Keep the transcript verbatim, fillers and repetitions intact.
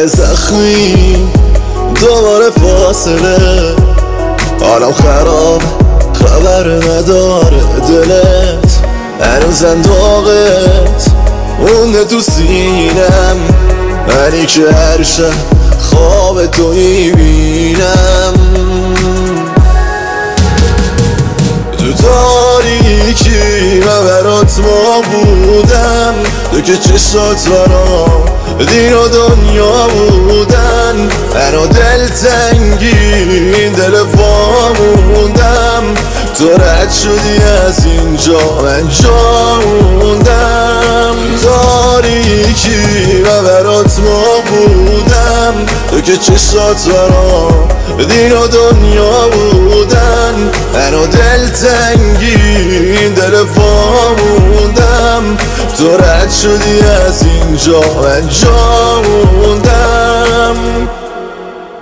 زخمی دوباره فاصله، حالم خراب خبر نداره دلت، هنوزم داغت مونده تو سینم، منی که هر شب خواب تو میبینم. تو تاریکی من برات ما بودم، تو که چشات برام دین و دنیا بودن، منو دلتنگی این دل واموندم، تو رد شدی از اینجا من جا موندم. تاریکی من برات ما بودم، تو که چشات برام دین و دنیا بودن، منو دلتنگی این دل واموندم، تو رد شدی از اینجا من جا موندم.